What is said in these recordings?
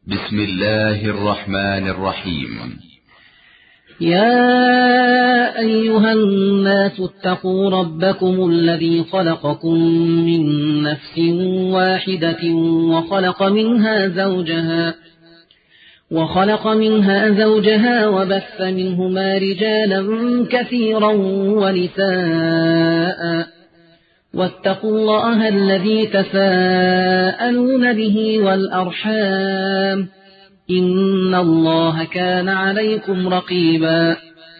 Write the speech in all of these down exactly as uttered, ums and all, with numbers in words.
بسم الله الرحمن الرحيم. يا أيها الناس اتقوا ربكم الذي خلقكم من نفس واحدة وخلق منها زوجها وخلق منها زوجها وبث منهما رجالا كثيرا ونساء واتقوا الله الذي تساءلون به والأرحام إن الله كان عليكم رقيبا.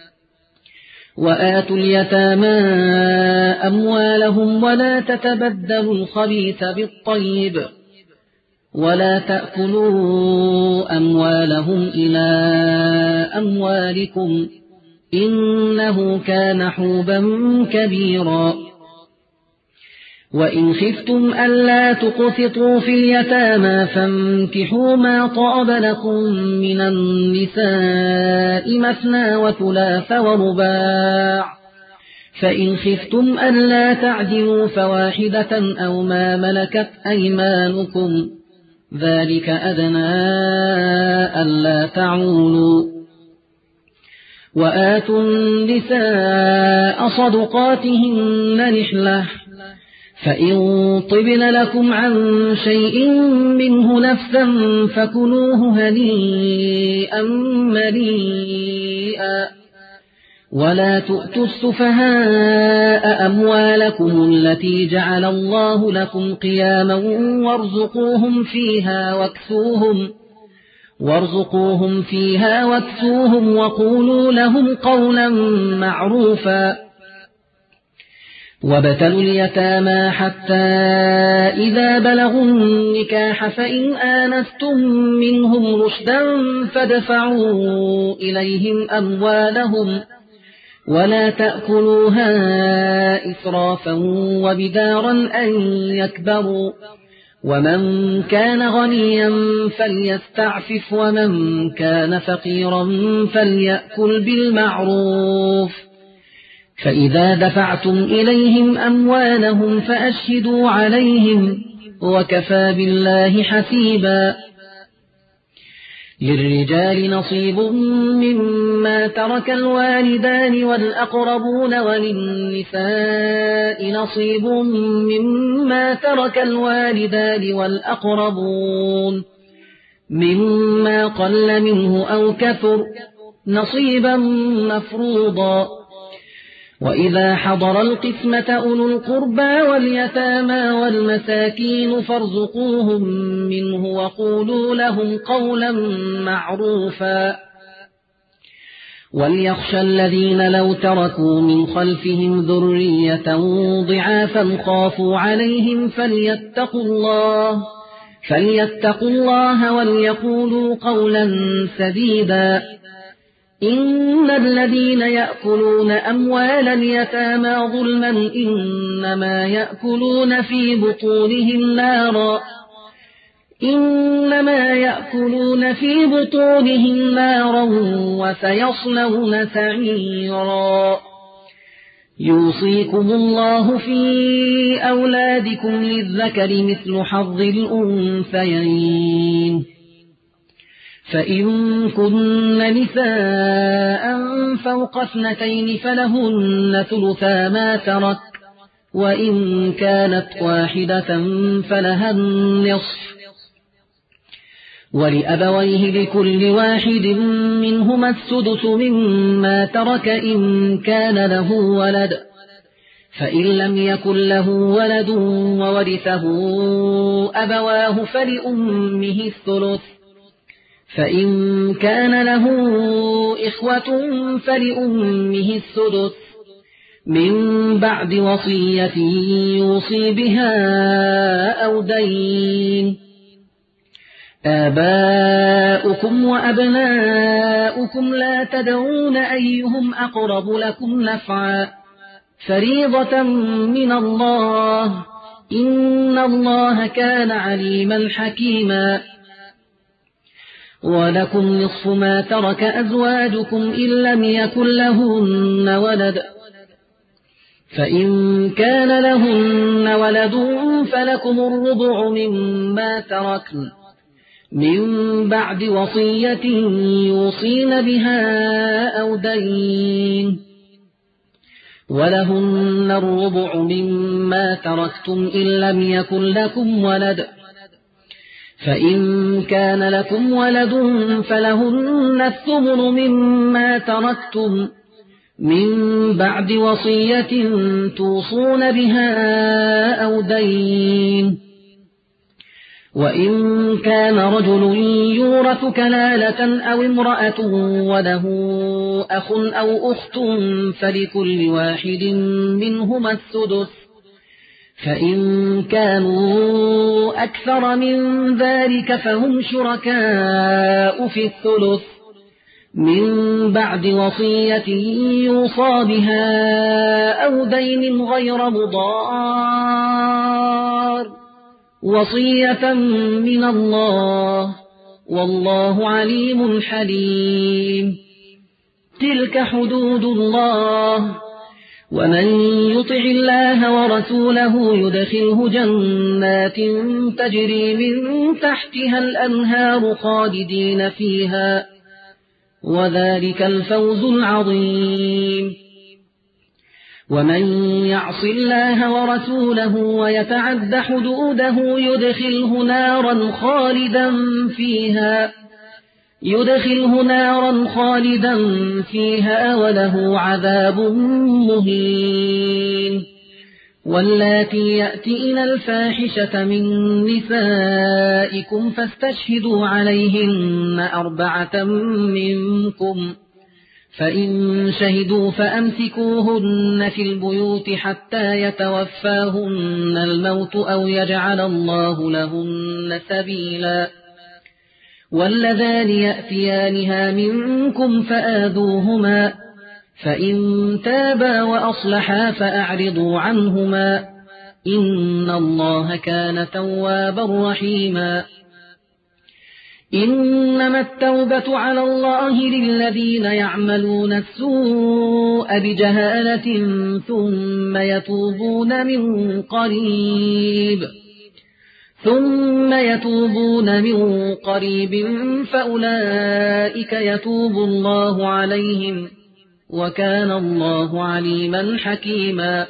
وآتوا اليتامى أموالهم ولا تتبدلوا الخبيث بالطيب ولا تأكلوا أموالهم إلى أموالكم إنه كان حوبا كبيرا. وإن خفتم ألا تقسطوا في اليتامى فانكحوا ما طاب لكم من النساء مثنى وثلاث ورباع، فإن خفتم ألا تعدلوا فواحدة أو ما ملكت أيمانكم ذلك أدنى ألا تعولوا. وآتوا النساء صدقاتهن نحلة، فإن طبن لكم عن شيء منه نفسا فكلوه هنيئا مريئا. ولا تؤتوا السفهاء أموالكم التي جعل الله لكم قياما وارزقوهم فيها واكسوهم وارزقوهم فيها واكسوهم وقولوا لهم قولا معروفا. وابتلوا اليتامى حتى إذا بلغوا النكاح فإن آنستم منهم رشدا فادفعوا إليهم أموالهم ولا تأكلوها إسرافا وبدارا أن يكبروا. ومن كان غنيا فليستعفف ومن كان فقيرا فليأكل بالمعروف. فإذا دفعتم إليهم أموالهم فأشهدوا عليهم وكفى بالله حسيبا. للرجال نصيب مما ترك الوالدان والأقربون وللنساء نصيب مما ترك الوالدان والأقربون مما قل منه أو كثر نصيبا مفروضا. وإذا حضر القسمة أولو القربى واليتامى والمساكين فارزقوهم منه وقولوا لهم قولا معروفا. وليخشى الذين لو تركوا من خلفهم ذرية ضعافا خافوا عليهم فليتقوا الله فليتقوا الله وليقولوا قولا سديدا. إن الذين يأكلون أموال اليتامى ظلما إنما يأكلون في بطونهم نارا إنما يأكلون في بطونهم نارا وسيصلون سعيرا. يوصيكم الله في أولادكم للذكر مثل حظ الأنثيين. فإن كن نساء فوق اثنتين فلهن ثلثا ما ترك، وإن كانت واحدة فلها النصف. ولأبويه لكل واحد منهما السدس مما ترك إن كان له ولد، فإن لم يكن له ولد وورثه أبواه فلأمه الثلث، فإن كان له إخوة فلأمه السدس من بعد وصية يوصي بها أو دين. آباؤكم وأبناؤكم لا تدرون أيهم أقرب لكم نفعا فريضة من الله إن الله كان عليما حكيما. ولكم نصف ما ترك أزواجكم إن لم يكن لهن ولد، فإن كان لهن ولد فلكم الربع مما تركن من بعد وصية يوصين بها أو دين، ولهن الربع مما تركتم إن لم يكن لكم ولد، فإن كان لكم ولد فلهن الثمن مما تركتم من بعد وصية توصون بها أو دين. وإن كان رجل يورث كلالة أو امرأة وله أخ أو أخت فلكل واحد منهما السدس، فإن كانوا أكثر من ذلك فهم شركاء في الثلث من بعد وصية يوصى بها أو دين غير مضار، وصية من الله، والله عليم حليم. تلك حدود الله، ومن يطع الله ورسوله يدخله جنات تجري من تحتها الأنهار خالدين فيها، وذلك الفوز العظيم. ومن يعص الله ورسوله ويتعد حدوده يدخله نارا خالدا فيها يدخله نارا خالدا فيها وله عذاب مهين. واللاتي يأتين الفاحشة من نسائكم فاستشهدوا عليهن أربعة منكم، فإن شهدوا فأمسكوهن في البيوت حتى يتوفاهن الموت أو يجعل الله لهن سبيلا. واللذان يأتيانها منكم فآذوهما، فإن تابا وأصلحا فأعرضوا عنهما، إن الله كان توابا رحيما. إنما التوبة على الله للذين يعملون السوء بجهالة ثم يتوبون من قريب ثم يتوبون من قريب فأولئك يتوب الله عليهم، وكان الله عليما حكيما.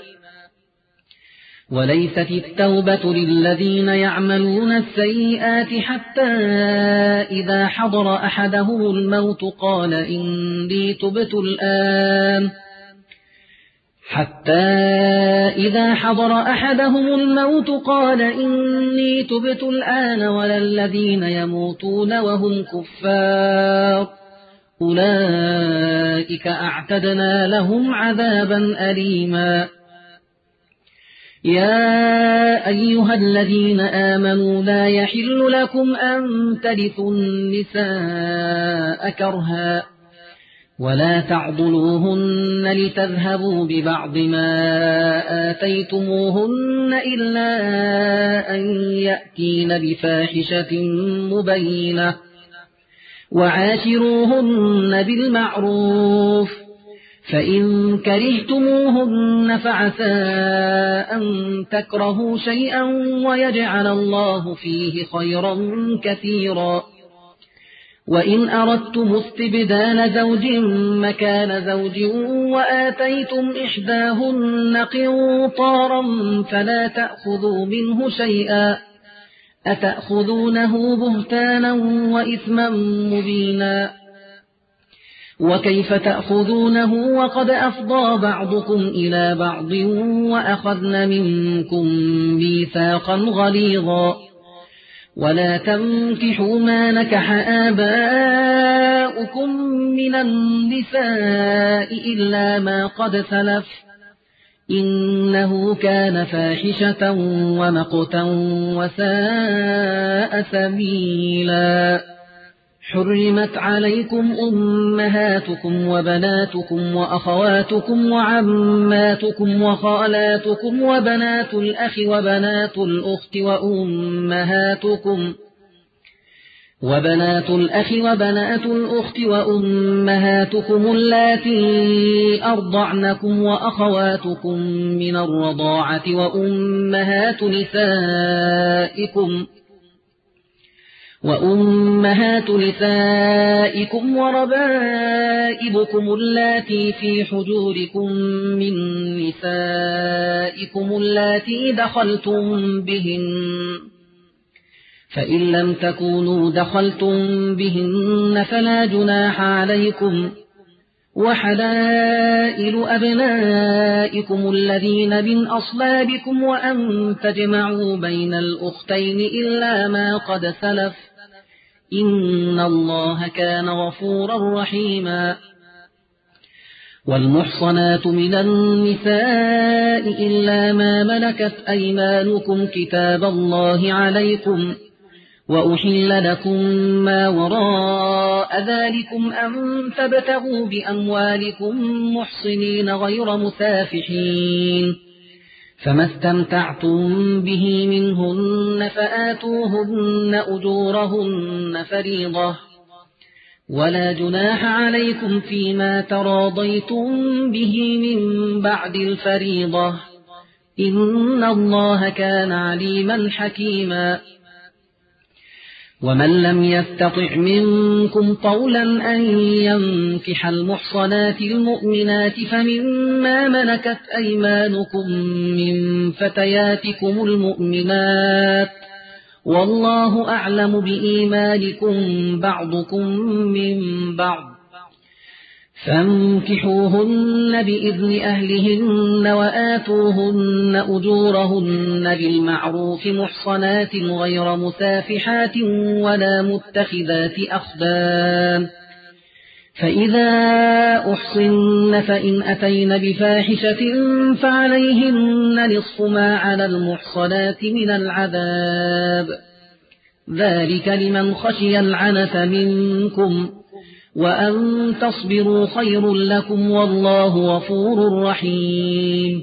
وليست التوبة للذين يعملون السيئات حتى إذا حضر أحدهم الموت قال إني تبت الآن حتى إذا حضر أحدهم الموت قال إني تبت الآن ولا الذين يموتون وهم كفار، أولئك أعتدنا لهم عذابا أليما. يا أيها الذين آمنوا لا يحل لكم أن ترثوا النساء كرها ولا تعضلوهن لتذهبوا ببعض ما آتيتموهن إلا أن يأتين بفاحشة مبينة، وعاشروهن بالمعروف، فإن كرهتموهن فعسى أن تكرهوا شيئا ويجعل الله فيه خيرا كثيرا. وإن أردتم استبدال زوج مكان زوج وآتيتم إحداهن قنطارا فلا تأخذوا منه شيئا، أتأخذونه بهتانا وإثما مبينا. وكيف تأخذونه وقد أفضى بعضكم إلى بعض وأخذن منكم ميثاقا غليظا. ولا تنكحوا ما نكح آباؤكم من النساء إلا ما قد سلف، إنه كان فاحشة ومقتا وساء سبيلا. حرمت عليكم أمهاتكم وبناتكم وأخواتكم وعماتكم وخالاتكم وبنات الأخ وبنات الأخت وأمهاتكم وبنات الأخ وبنات الأخت وأمهاتكم اللاتي أرضعنكم وأخواتكم من الرضاعة وأمهات نسائكم وأمهات نسائكم وربائبكم اللاتي في حجوركم من نسائكم اللاتي دخلتم بهن، فإن لم تكونوا دخلتم بهن فلا جناح عليكم، وحلائل أبنائكم الذين من أصلابكم، وأن تجمعوا بين الأختين إلا ما قد سلف، إن الله كان غفورا رحيما. والمحصنات من النساء إلا ما ملكت أيمانكم كتاب الله عليكم، وأحل لكم ما وراء ذلكم أن تبتغوا بأموالكم محصنين غير مسافحين، فما استمتعتم به منهن فآتوهن أجورهن فريضة، ولا جناح عليكم فيما تراضيتم به من بعد الفريضة، إن الله كان عليما حكيما. ومن لم يستطع منكم طولا أن ينكح المحصنات المؤمنات فمما ملكت أيمانكم من فتياتكم المؤمنات، والله أعلم بإيمانكم بعضكم من بعض، فانكحوهن بإذن أهلهن وآتوهن أجورهن بالمعروف محصنات غير مسافحات ولا متخذات أخدان، فإذا أحصن فإن أتين بفاحشة فعليهن نصف ما على المحصنات من العذاب، ذلك لمن خشي العنت منكم، وأن تصبروا خير لكم، والله غفور رحيم.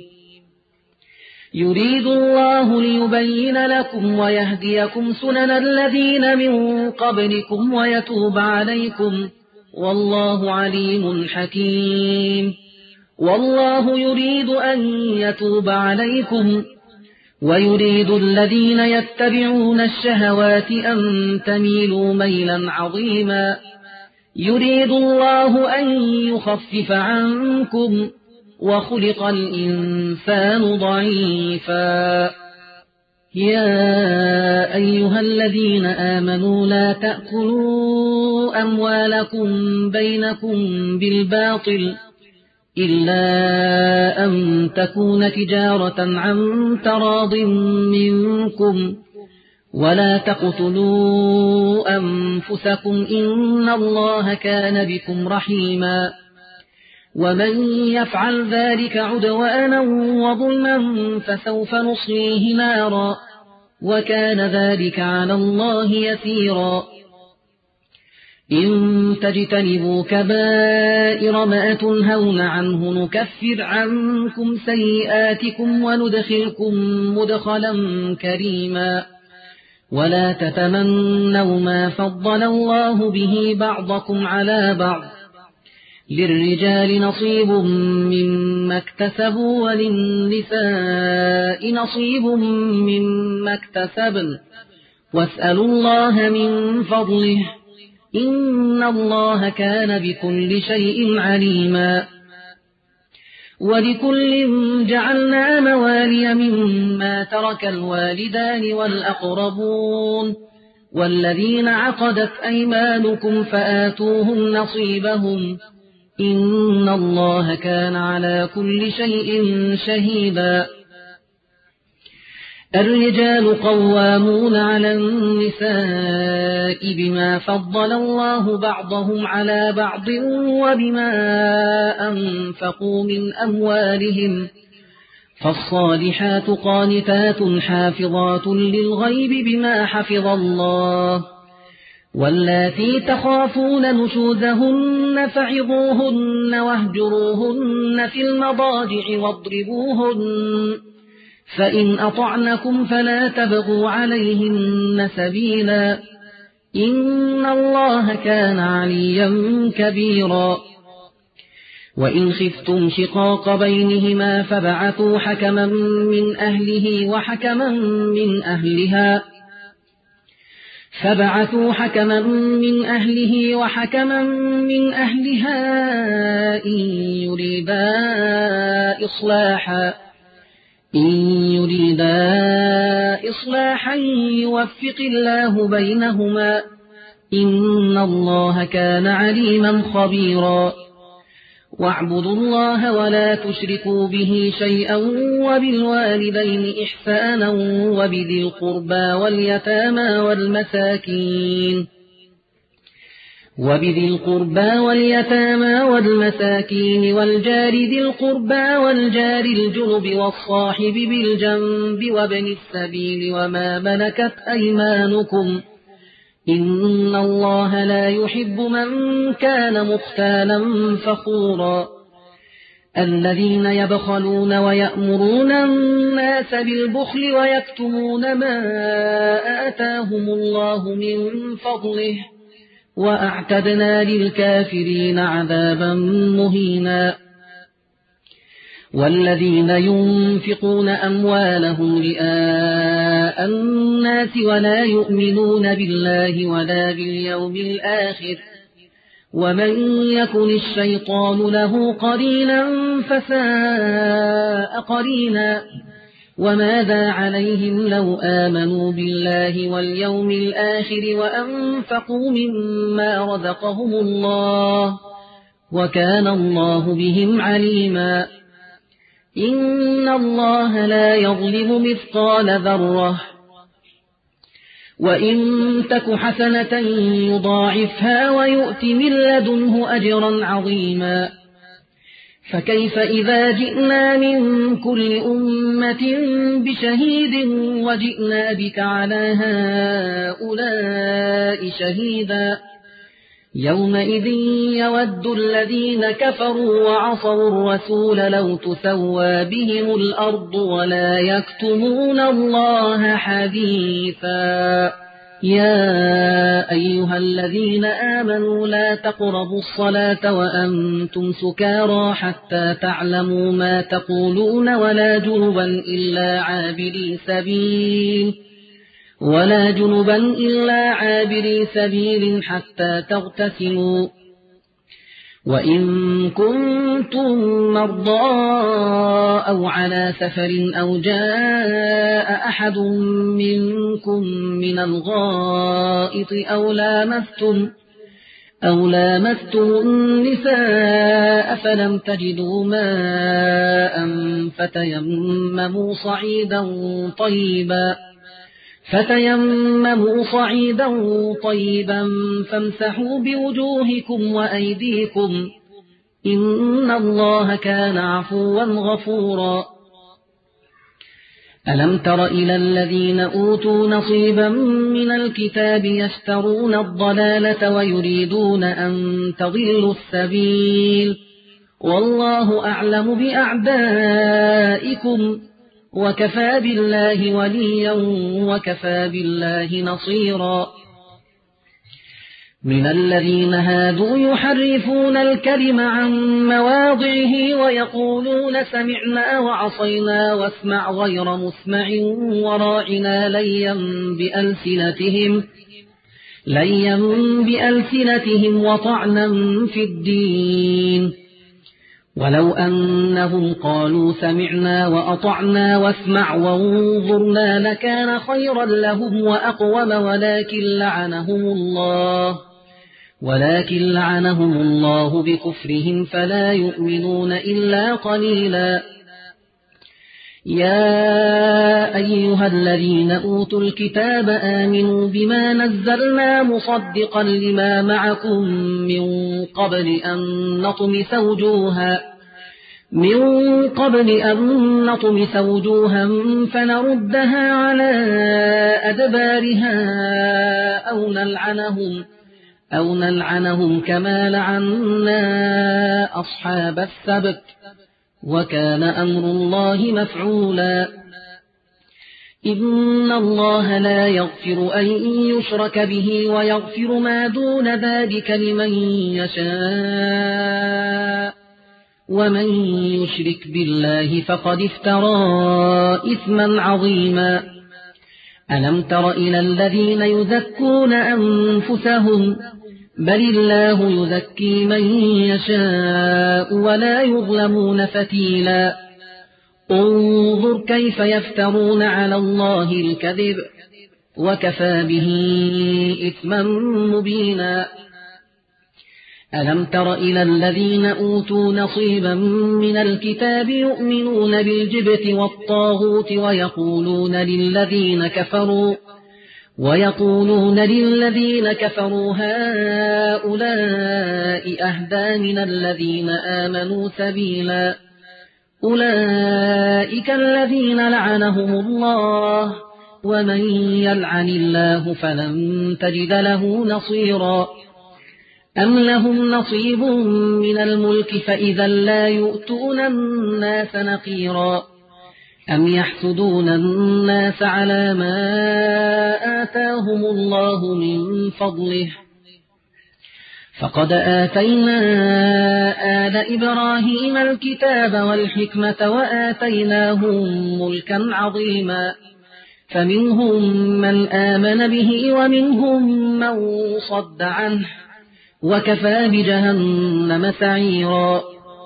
يريد الله ليبين لكم ويهديكم سنن الذين من قبلكم ويتوب عليكم، والله عليم حكيم. والله يريد أن يتوب عليكم، ويريد الذين يتبعون الشهوات أن تميلوا ميلا عظيما. يريد الله أن يخفف عنكم، وخلق الإنسان ضعيفا. يا أيها الذين آمنوا لا تأكلوا أموالكم بينكم بالباطل إلا أن تكون تجارة عن تراض منكم، ولا تقتلوا أنفسكم إن الله كان بكم رحيما. ومن يفعل ذلك عدوانا وظلما فسوف نصليه نارا، وكان ذلك على الله يسيرا. إن تجتنبوا كبائر ما تنهون عنه نكفر عنكم سيئاتكم وندخلكم مدخلا كريما. ولا تتمنوا ما فضل الله به بعضكم على بعض، للرجال نصيب مما اكتسبوا وللنساء نصيب مما اكتسبن، واسألوا الله من فضله إن الله كان بكل شيء عليما. ولكل جعلنا موالي مما ترك الوالدان والأقربون والذين عقدت أيمانكم فآتوهم نصيبهم إن الله كان على كل شيء شهيدا. الرجال قوامون على النساء بما فضل الله بعضهم على بعض وبما أنفقوا من أموالهم، فالصالحات قانتات حافظات للغيب بما حفظ الله. واللاتي تخافون نشوزهن فعظوهن واهجروهن في المضاجع واضربوهن، فإن أطعنكم فلا تبغوا عليهن سبيلا إن الله كان عليا كبيرا. وإن خفتم شقاق بينهما فبعثوا حكما من أهله وحكما من أهلها فبعثوا حكما من أهله وحكما من أهلها إن يريدا إصلاحا إن يريدا إصلاحا يوفق الله بينهما إن الله كان عليما خبيرا واعبدوا الله ولا تشركوا به شيئا وبالوالدين إحسانا وبذي القربى واليتامى والمساكين وبذي القربى واليتامى والمساكين والجار ذي القربى والجار الجنب والصاحب بالجنب وابن السبيل وما ملكت أيمانكم إن الله لا يحب من كان مختالا فخورا الذين يبخلون ويأمرون الناس بالبخل ويكتمون ما آتاهم الله من فضله وأعتدنا للكافرين عذابا مهينا والذين ينفقون أموالهم رئاء الناس ولا يؤمنون بالله ولا باليوم الآخر ومن يكن الشيطان له قرينا فساء قرينا وماذا عليهم لو آمنوا بالله واليوم الآخر وأنفقوا مما رزقهم الله وكان الله بهم عليما إن الله لا يظلم مثقال ذرة وإن تك حسنة يضاعفها ويؤت من لدنه أجرا عظيما فكيف إذا جئنا من كل أمة بشهيد وجئنا بك على هؤلاء شهيدا يومئذ يود الذين كفروا وعصوا الرسول لو تسوى بهم الأرض ولا يكتمون الله حديثا يا أيها الذين آمنوا لا تقربوا الصلاة وأنتم سكارى حتى تعلموا ما تقولون ولا جنبا إلا عابري سبيل ولا جنبا إلا عابري سبيل حتى تغتسلوا وإن كنتم مرضى أو على سفر أو جاء أحد منكم من الغائط أو لامستم أو لامستم النساء فلم تجدوا ماء فتيمموا صعيدا طيبا فتيمموا صعيدا طيبا فامسحوا بوجوهكم وأيديكم إن الله كان عفوا غفورا ألم تر إلى الذين أوتوا نصيبا من الكتاب يشترون الضلالة ويريدون أن تضلوا السبيل والله أعلم بأعدائكم وكفى بالله وليا وكفى بالله نصيرا من الذين هادوا يحرفون الكلم عن مواضعه ويقولون سمعنا وعصينا واسمع غير مسمع وراعنا ليا بألسنتهم ليا بألسنتهم وطعنا في الدين ولو أنهم قالوا سمعنا وأطعنا واسمع وانظرنا لكان خيرا لهم وأقوم ولكن لعنهم الله ولكن لعنهم الله بكفرهم فلا يؤمنون إلا قليلا يا أيها الذين أوتوا الكتاب آمنوا بما نزلنا مصدقا لما معكم من قبل أن نطمس وجوها من قبل أن نطمس وجوها فنردها على أدبارها أو نلعنهم أو نلعنهم كما لعنا أصحاب السبت وكان أمر الله مفعولا إن الله لا يغفر أن يشرك به ويغفر ما دون ذلك لمن يشاء ومن يشرك بالله فقد افترى إثما عظيما ألم تر إلى الذين يزكون أنفسهم بل الله يزكي من يشاء ولا يظلمون فتيلا انظر كيف يفترون على الله الكذب وكفى به إثما مبينا ألم تر إلى الذين أوتوا نصيبا من الكتاب يؤمنون بالجبت والطاغوت ويقولون للذين كفروا ويقولون للذين كفروا هؤلاء أهدى من الذين آمنوا سبيلا أولئك الذين لعنهم الله ومن يلعن الله فلن تجد له نصيرا أم لهم نصيب من الملك فإذا لا يؤتون الناس نقيرا أم يحسدون الناس على ما آتاهم الله من فضله فقد آتينا آل إبراهيم الكتاب والحكمة وآتيناهم ملكا عظيما فمنهم من آمن به ومنهم من صد عنه وكفى بجهنم سعيرا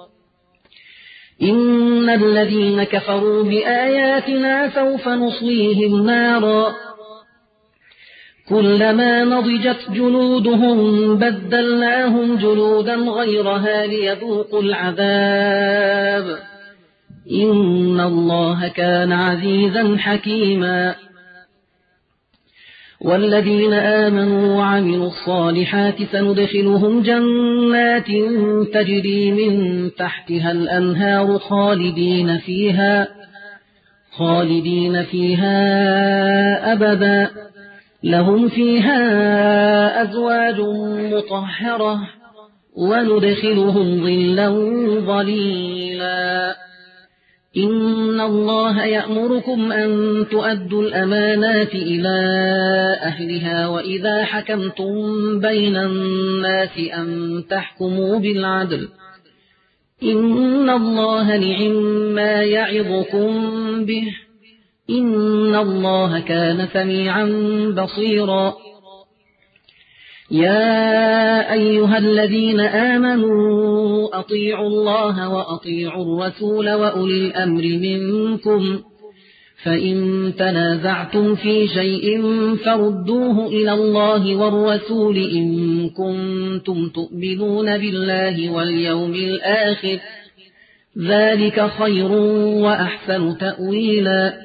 إن الذين كفروا بآياتنا سوف نصليهم نارا كلما نضجت جلودهم بدلناهم جلودا غيرها ليذوقوا العذاب إن الله كان عزيزا حكيما والذين آمنوا وعملوا الصالحات سندخلهم جنات تجري من تحتها الأنهار خالدين فيها خالدين فيها أبدا لهم فيها أزواج مطهرة وندخلهم ظلا ظليلا إن الله يأمركم أن تؤدوا الأمانات إلى أهلها وإذا حكمتم بين الناس أن تحكموا بالعدل إن الله نعما يعظكم به إن الله كان سميعا بصيرا يا أيها الذين آمنوا أطيعوا الله وأطيعوا الرسول وأولي الأمر منكم فإن تنازعتم في شيء فردوه إلى الله والرسول إن كنتم تؤمنون بالله واليوم الآخر ذلك خير وأحسن تأويلا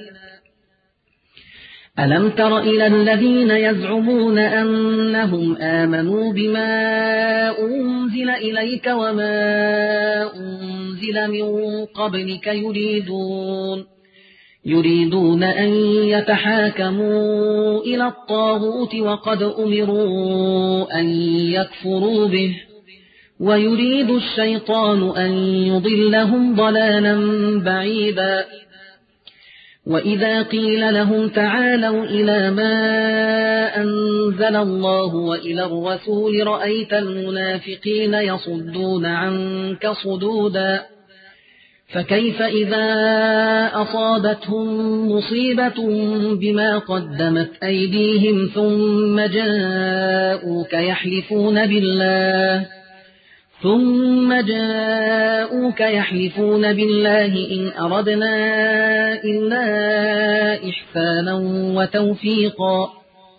ألم تر إلى الذين يزعمون أنهم آمنوا بما أنزل إليك وما أنزل من قبلك يريدون يريدون أن يتحاكموا إلى الطاغوت وقد أمروا أن يكفروا به ويريد الشيطان أن يضلهم ضلالا بعيدا وإذا قيل لهم تعالوا إلى ما أنزل الله وإلى الرسول رأيت المنافقين يصدون عنك صدودا فكيف إذا أصابتهم مصيبة بما قدمت أيديهم ثم جاءوك يحلفون بالله ثم جاءوك يحلفون بالله إن أردنا إلا إحسانا وتوفيقا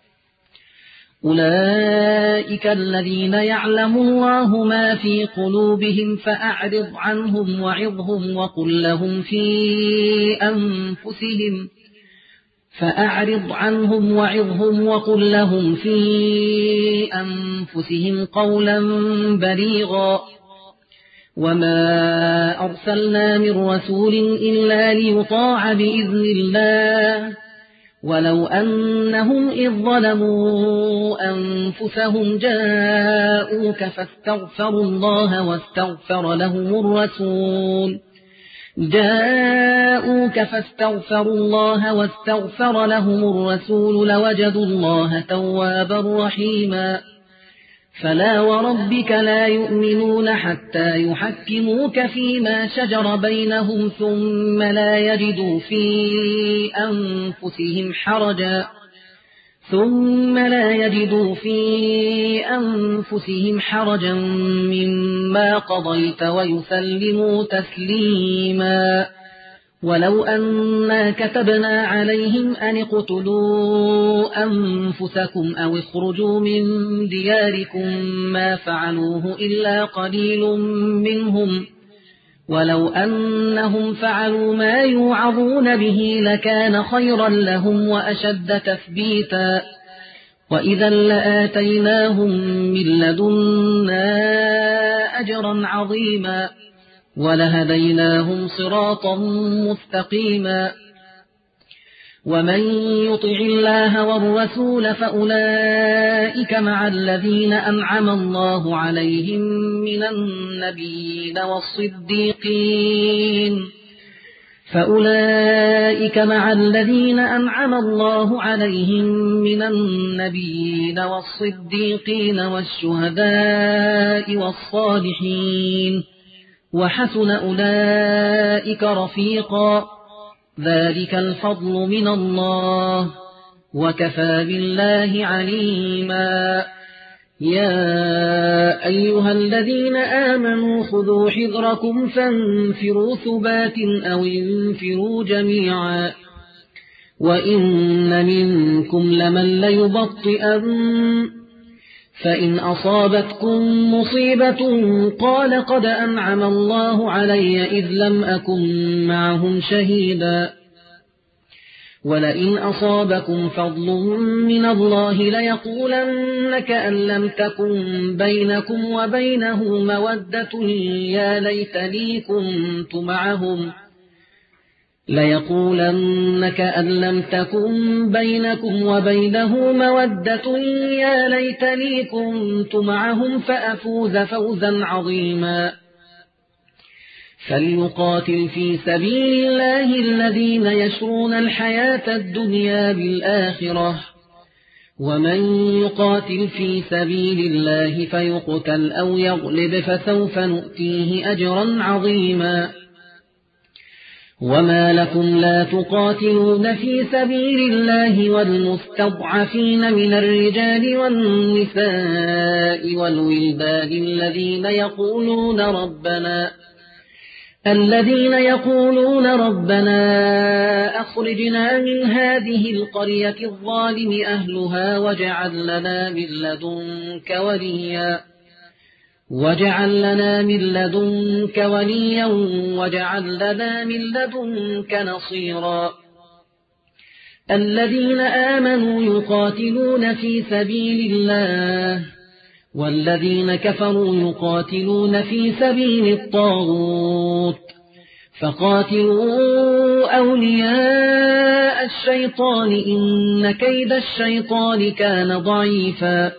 أولئك الذين يعلم الله ما في قلوبهم فأعرض عنهم وعظهم وقل لهم في أنفسهم فأعرض عنهم وعظهم وقل لهم في أنفسهم قولا بليغا وما أرسلنا من رسول إلا ليطاع بإذن الله ولو أنهم إذ ظلموا أنفسهم جاءوك فاستغفروا الله واستغفر لهم الرسول جاءوك فاستغفروا الله واستغفر لهم الرسول لوجدوا الله توابا رحيما فلا وربك لا يؤمنون حتى يحكموك فيما شجر بينهم ثم لا يجدوا في أنفسهم حرجا ثم لا يجدوا في أنفسهم حرجا مما قضيت ويسلموا تسليما. ولو أنا كتبنا عليهم أن اقتلوا أنفسكم أو اخرجوا من دياركم ما فعلوه إلا قليل منهم، ولو أنهم فعلوا ما يوعظون به لكان خيرا لهم وأشد تثبيتا، وإذا لآتيناهم من لدنا أجرا عظيما ولهديناهم صراطا مستقيما. ومن يطع الله والرسول فأولئك مع الذين أنعم الله عليهم من النبيين والصديقين فأولئك مع الذين أنعم الله عليهم من النبيين والصديقين والشهداء والصالحين وحسن أولئك رفيقا. ذلك الفضل من الله وكفى بالله عليما. يا أيها الذين آمنوا خذوا حذركم فانفروا ثبات أو انفروا جميعا وإن منكم لمن ليبطئن فإن أصابتكم مصيبة قال قد أنعم الله علي إذ لم أكن معهم شهيدا ولئن أصابكم فضل من الله ليقولن كأن لم تكن بينكم وبينه مودة يا ليتني كنت معهم ليقولن كأن لم تكن بينكم وبينه مودة يا ليتني كنت معهم فأفوز فوزا عظيما. فليقاتل في سبيل الله الذين يشرون الحياة الدنيا بالآخرة ومن يقاتل في سبيل الله فيقتل أو يغلب فسوف نؤتيه أجرا عظيما. وما لكم لا تقاتلون في سبيل الله والمستضعفين من الرجال والنساء والولدان الذين يقولون ربنا الذين يقولون ربنا أخرجنا من هذه القرية الظالم أهلها واجعل لنا من لدنك وليا واجعل لنا من لدنك وليا واجعل لنا من لدنك نصيرا. الذين آمنوا يقاتلون في سبيل الله والذين كفروا يقاتلون في سبيل الطاغوت فقاتلوا أولياء الشيطان إن كيد الشيطان كان ضعيفا.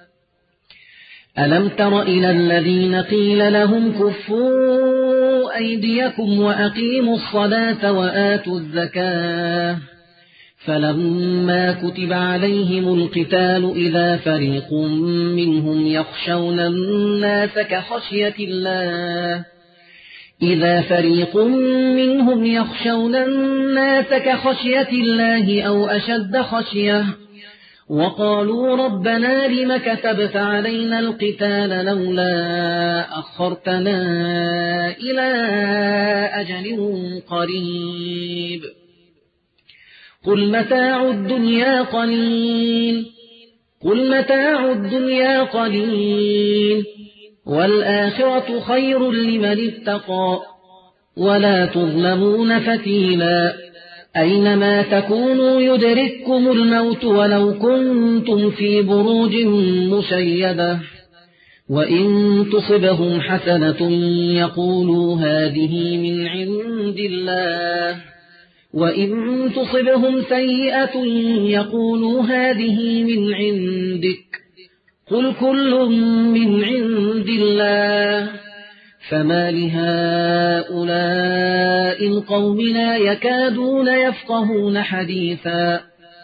ألم تر إلى الذين قيل لهم كفوا أيديكم وأقيموا الصلاة وآتوا الزكاة فلما كتب عليهم القتال إذا فريق منهم يخشون الناس كخشية الله إذا فريق منهم يخشون الناس كخشية الله أو أشد خشية وقالوا ربنا لم كتبت علينا القتال لولا أخرتنا إلى أجل قريب قل متاع الدنيا قليل قل متاع الدنيا قليل والآخرة خير لمن اتقى ولا تظلمون فتيلا. أينما تكونوا يدرككم الموت ولو كنتم في بروج مشيدة وإن تصبهم حسنة يقولوا هذه من عند الله وإن تصبهم سيئة يقولوا هذه من عندك قل كل من عند الله فما لهؤلاء القوم لا يكادون يفقهون حديثا.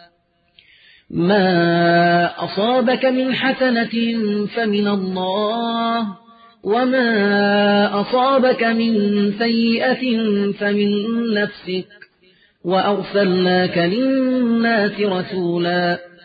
ما أصابك من حسنة فمن الله وما أصابك من سيئة فمن نفسك وأرسلناك للناس رسولا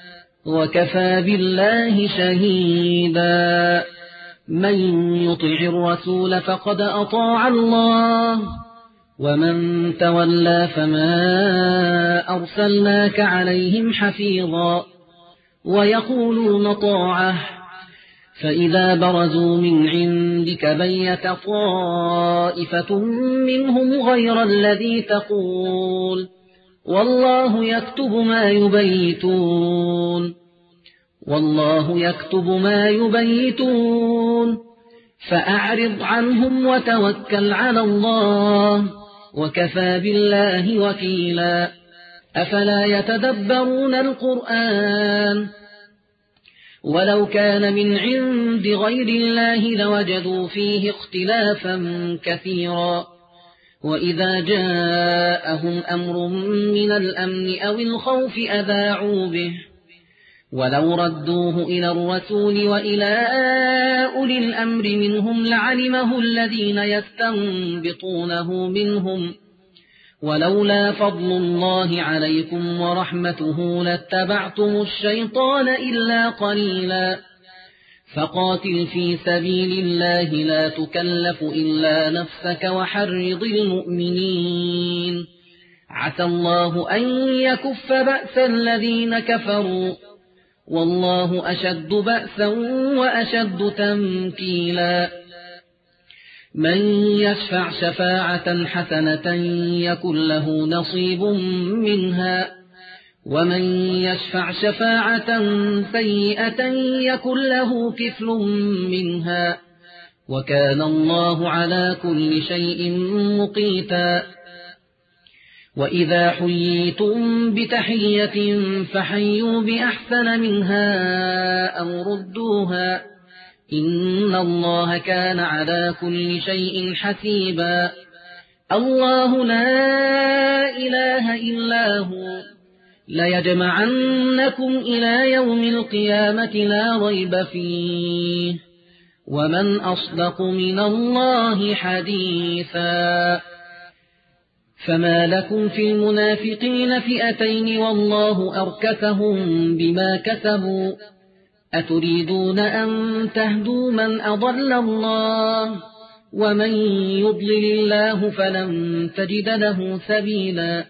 وكفى بالله شهيدا. من يطع الرسول فقد أطاع الله ومن تولى فما أرسلناك عليهم حفيظا. ويقولون طاعة فإذا برزوا من عندك بيت طائفة منهم غير الذي تقول والله يكتب ما يبيتون والله يكتب ما يبيتون فأعرض عنهم وتوكل على الله وكفى بالله وكيلا. أفلا يتدبرون القرآن ولو كان من عند غير الله لوجدوا فيه اختلافا كثيرا. وإذا جاءهم أمر من الأمن أو الخوف أذاعوا به ولو ردوه إلى الرسول وإلى أولي الأمر منهم لعلمه الذين يستنبطونه منهم ولولا فضل الله عليكم ورحمته لاتبعتم الشيطان إلا قليلا. فقاتل في سبيل الله لا تكلف إلا نفسك وحرض المؤمنين عسى الله أن يكف بأس الذين كفروا والله أشد بأسا وأشد تنكيلا. من يشفع شفاعة حسنة يكن له نصيب منها ومن يشفع شفاعة سيئة يكن له كفل منها وكان الله على كل شيء مقيتا. وإذا حييتم بتحية فحيوا بأحسن منها أو ردوها إن الله كان على كل شيء حسيبا. الله لا إله إلا هو ليجمعنكم إلى يوم القيامة لا ريب فيه ومن أصدق من الله حديثا. فما لكم في المنافقين فئتين والله أركسهم بما كسبوا أتريدون أن تهدوا من أضل الله ومن يضلل الله فلن تجد له سبيلا.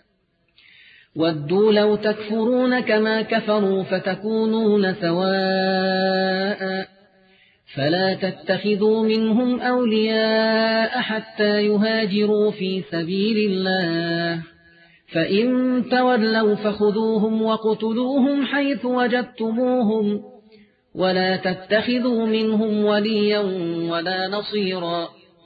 ودوا لو تكفرون كما كفروا فتكونون سواء فلا تتخذوا منهم أولياء حتى يهاجروا في سبيل الله فإن تولوا فخذوهم وقتلوهم حيث وجدتموهم ولا تتخذوا منهم وليا ولا نصيرا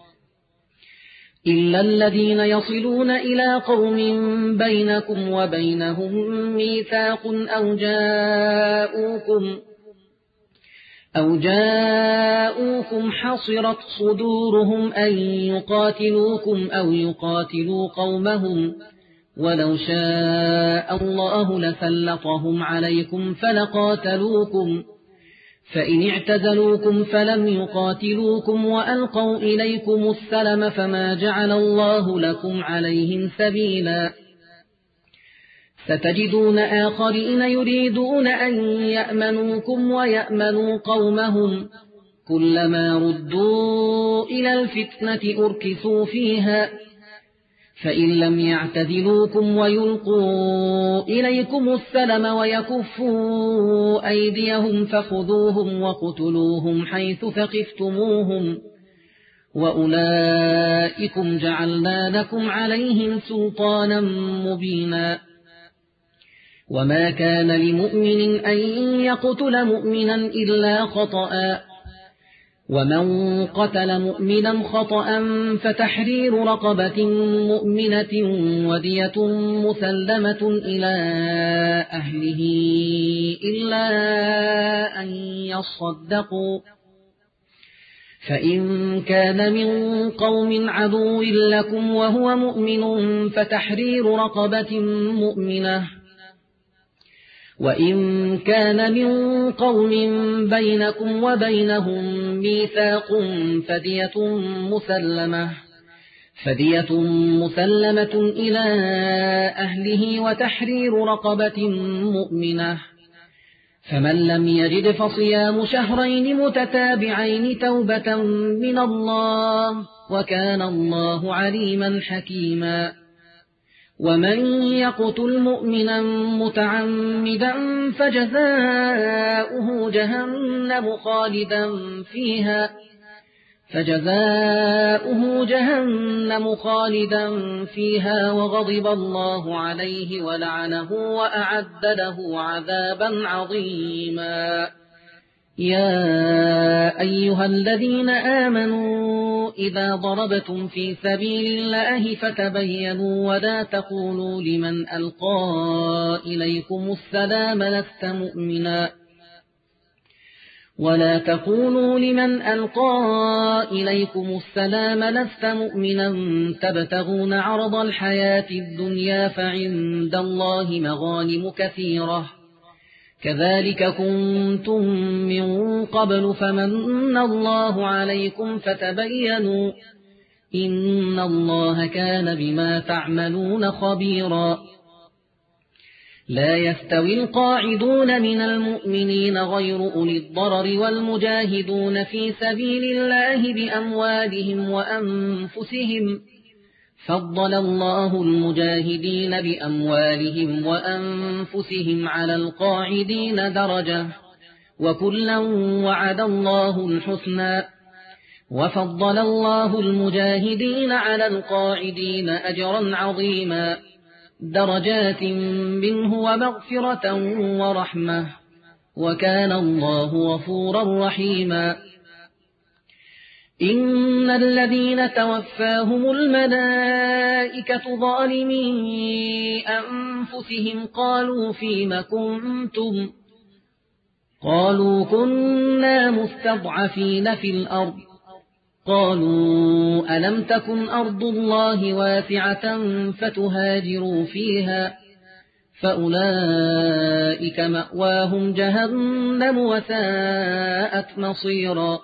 إلا الذين يصلون إلى قوم بينكم وبينهم ميثاق أو جاءوكم أو جاءوكم حصرت صدورهم أن يقاتلوكم أو يقاتلوا قومهم ولو شاء الله لسلطهم عليكم فلقاتلوكم فإن اعتزلوكم فلم يقاتلوكم وألقوا إليكم السلم فما جعل الله لكم عليهم سبيلا. ستجدون آخرين يريدون أن يأمنوكم ويأمنوا قومهم كلما ردوا إلى الفتنة أركسوا فيها فإن لم يعتزلوكم ويلقوا إليكم السلم ويكفوا أيديهم فخذوهم وقتلوهم حيث ثقفتموهم وأولئكم جعلنا لكم عليهم سلطانا مبينا. وما كان لمؤمن أن يقتل مؤمنا إلا خطأ ومن قتل مؤمنا خطأ فتحرير رقبة مؤمنة ودية مسلمة إلى أهله إلا أن يصدقوا فإن كان من قوم عدو لكم وهو مؤمن فتحرير رقبة مؤمنة وإن كان من قوم بينكم وبينهم ميثاق فدية مسلمة فدية مسلمة إلى أهله وتحرير رقبة مؤمنة فمن لم يجد فصيام شهرين متتابعين توبة من الله وكان الله عليما حكيما. ومن يقتل مؤمنا متعمدا فجزاؤه جهنم خالدا فيها فجزاؤه جهنم خالدا فيها وغضب الله عليه ولعنه وأعد له عذابا عظيما. يا أيها الذين آمنوا إذا ضربتم في سبيل الله فتبينوا ولا تقولوا لمن ألقى إليكم السلام لست مؤمنا ولا تقولوا لمن ألقى إليكم السلام لست مؤمنا تبتغون عرض الحياة الدنيا فعند الله مغانم كثيرة كذلك كنتم من قبل فمن الله عليكم فتبينوا إن الله كان بما تعملون خبيرا. لا يستوي القاعدون من المؤمنين غير أولي الضرر والمجاهدون في سبيل الله بأموالهم وأنفسهم فضل الله المجاهدين بأموالهم وأنفسهم على القاعدين درجة وكلا وعد الله الحسنى وفضل الله المجاهدين على القاعدين أجرا عظيما درجات منه ومغفرة ورحمة وكان الله غفورا رحيما. إن الذين توفاهم الملائكة ظالمي أنفسهم قالوا فيم كنتم قالوا كنا مستضعفين في الأرض قالوا ألم تكن أرض الله واسعة فتهاجروا فيها فأولئك مأواهم جهنم وساءت مصيرا.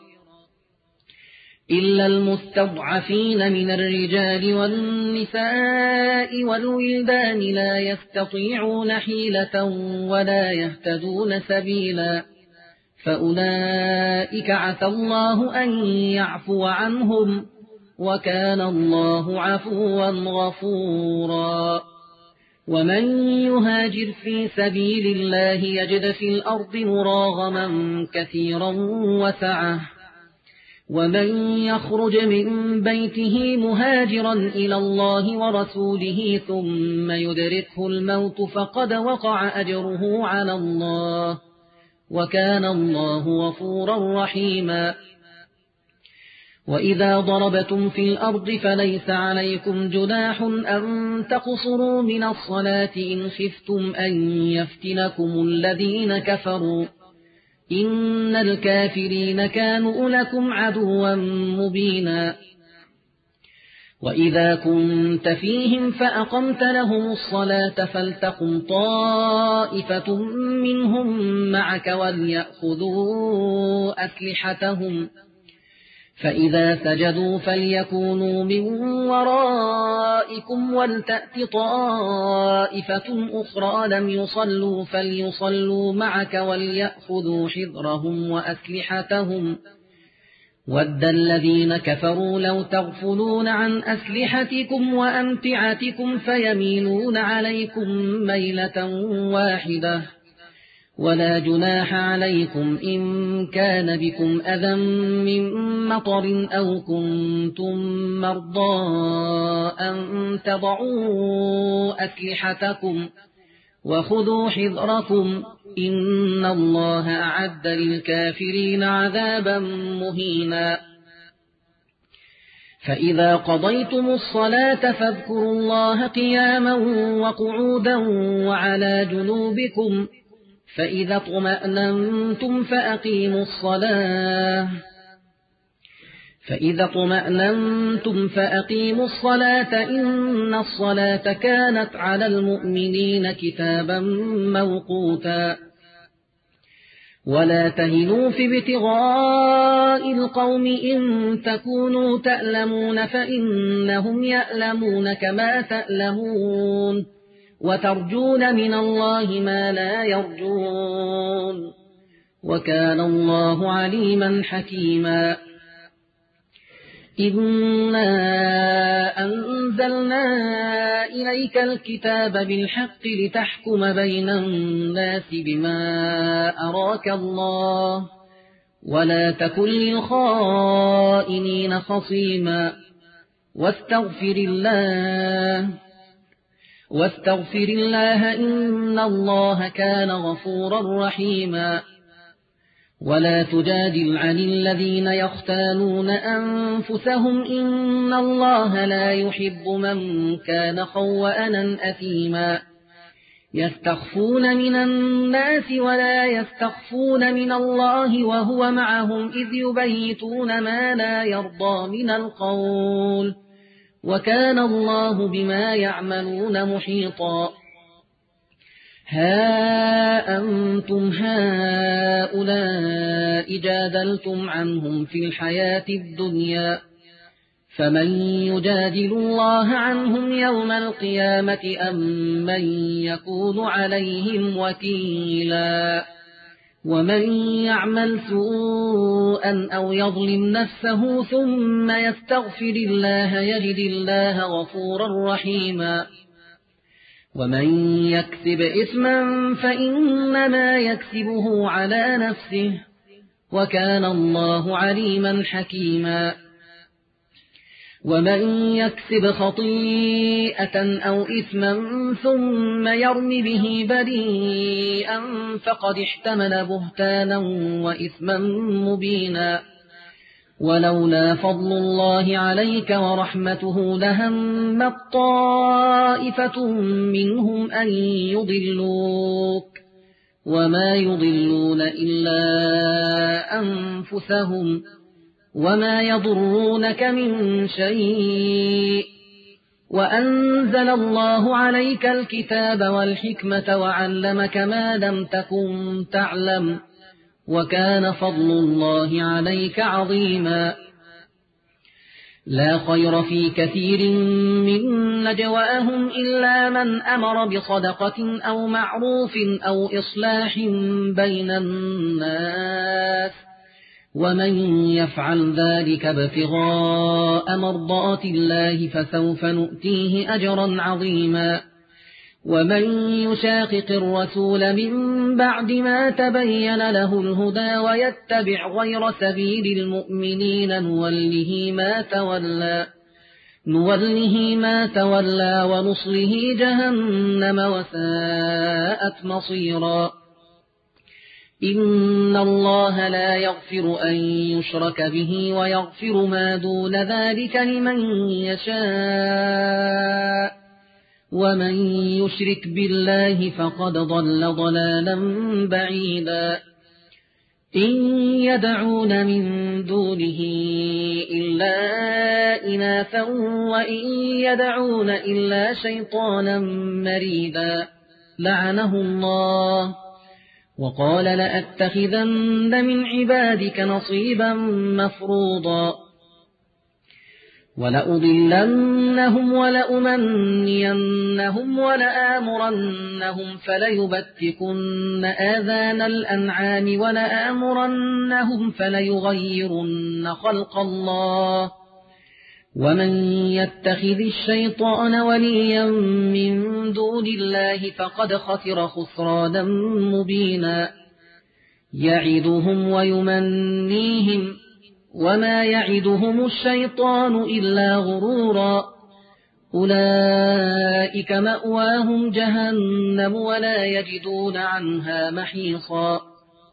إلا المستضعفين من الرجال والنساء والولدان لا يستطيعون حيلة ولا يهتدون سبيلا فأولئك عسى الله أن يعفو عنهم وكان الله عفوا غفورا. ومن يهاجر في سبيل الله يجد في الأرض مراغما كثيرا وسعة ومن يخرج من بيته مهاجرا إلى الله ورسوله ثم يدركه الموت فقد وقع أجره على الله وكان الله غفورا رحيما. وإذا ضربتم في الأرض فليس عليكم جناح أن تقصروا من الصلاة إن خفتم أن يفتنكم الذين كفروا إن الكافرين كانوا لكم عدوا مبينا. وإذا كنت فيهم فأقمت لهم الصلاة فلتقم طائفة منهم معك وليأخذوا أسلحتهم فإذا سجدوا فليكونوا من ورائكم ولتأت طائفة أخرى لم يصلوا فليصلوا معك وليأخذوا حذرهم وأسلحتهم ود الذين كفروا لو تغفلون عن أسلحتكم وأمتعتكم فيميلون عليكم ميلة واحدة ولا جناح عليكم إن كان بكم أذى من مطر أو كنتم مرضى أن تضعوا أسلحتكم وخذوا حذركم إن الله أعد للكافرين عذابا مهينا. فإذا قضيتم الصلاة فاذكروا الله قياما وقعودا وعلى جنوبكم فإذا اطمأننتم فأقيموا الصلاة فإذا اطمأننتم فأقيموا الصلاة إن الصلاة كانت على المؤمنين كتابا موقوتا. ولا تهنوا في ابتغاء القوم إن تكونوا تألمون فإنهم يألمون كما تألمون وترجون من الله ما لا يرجون وكان الله عليما حكيما إنا أنزلنا إليك الكتاب بالحق لتحكم بين الناس بما أراك الله ولا تكن للخائنين خصيما واستغفر الله واستغفر الله إن الله كان غفورا رحيما ولا تجادل عن الذين يختانون أنفسهم إن الله لا يحب من كان خوانا أثيما يستخفون من الناس ولا يستخفون من الله وهو معهم إذ يبيتون ما لا يرضى من القول وكان الله بما يعملون محيطا ها أنتم هؤلاء جادلتم عنهم في الحياة الدنيا فمن يجادل الله عنهم يوم القيامة أم من يكون عليهم وكيلا ومن يعمل سوءا أو يظلم نفسه ثم يستغفر الله يجد الله غفورا رحيما ومن يكسب إثما فإنما يكسبه على نفسه وكان الله عليما حكيما ومن يكسب خطيئة أو إثما ثم يرم به بريئا فقد احتمل بهتانا وإثما مبينا ولولا فضل الله عليك ورحمته لهمت طائفة منهم أن يضلوك وما يضلون إلا أنفسهم وما يضرونك من شيء وأنزل الله عليك الكتاب والحكمة وعلمك ما لم تكن تعلم وكان فضل الله عليك عظيما لا خير في كثير من نجواهم إلا من أمر بصدقة أو معروف أو إصلاح بين الناس ومن يفعل ذلك ابتغاء مرضات الله فسوف نؤتيه أجرا عظيما ومن يشاقق الرسول من بعد ما تبين له الهدى ويتبع غير سبيل المؤمنين نوله ما تولى نوله ما تولى ونصله جهنم وساءت مصيرا إن الله لا يغفر أن يشرك به ويغفر ما دون ذلك لمن يشاء ومن يشرك بالله فقد ضل ضلالا بعيدا إن يدعون من دونه إلا إناثا وإن يدعون إلا شيطانا مريدا لعنه الله وقال لأتخذن من عبادك نصيبا مفروضا ولأضلنهم ولأمنينهم ولآمرنهم فليبتكن آذان الأنعام ولآمرنهم فليغيرن خلق الله ومن يتخذ الشيطان وليا من دون الله فقد خسر خسرانا مبينا يعدهم ويمنيهم وما يعدهم الشيطان إلا غرورا أولئك مأواهم جهنم ولا يجدون عنها محيصا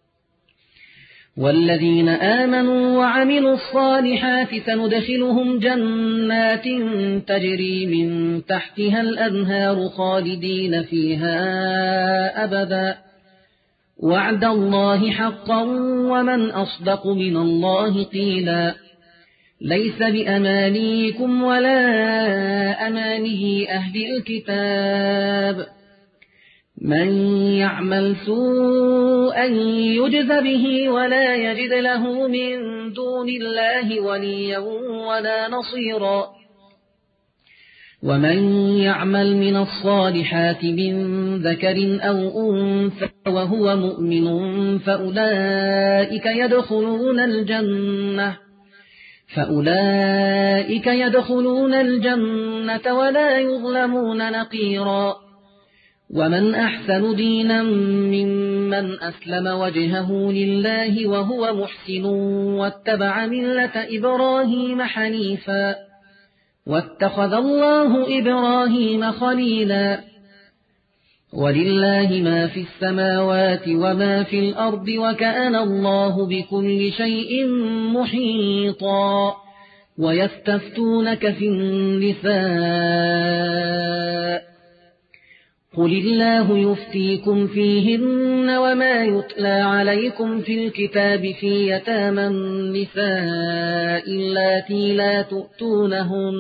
والذين آمنوا وعملوا الصالحات سندخلهم جنات تجري من تحتها الأنهار خالدين فيها أبدا وعد الله حقا ومن أصدق من الله قيلا ليس بأمانيكم ولا أماني أهل الكتاب من يعمل سوءا يجز به ولا يجد له من دون الله وليا ولا نصيرا ومن يعمل من الصالحات من ذكر أو أنثى وهو مؤمن فأولئك يدخلون الجنة فأولئك يدخلون الجنة ولا يظلمون نقيرا ومن أحسن دينا ممن أسلم وجهه لله وهو محسن واتبع ملة إبراهيم حنيفا واتخذ الله إبراهيم خليلا ولله ما في السماوات وما في الأرض وكان الله بكل شيء محيطا ويستفتونك في النساء قل الله يفتيكم فيهن وما يتلى عليكم في الكتاب في يتامى النساء اللاتي لا تؤتونهن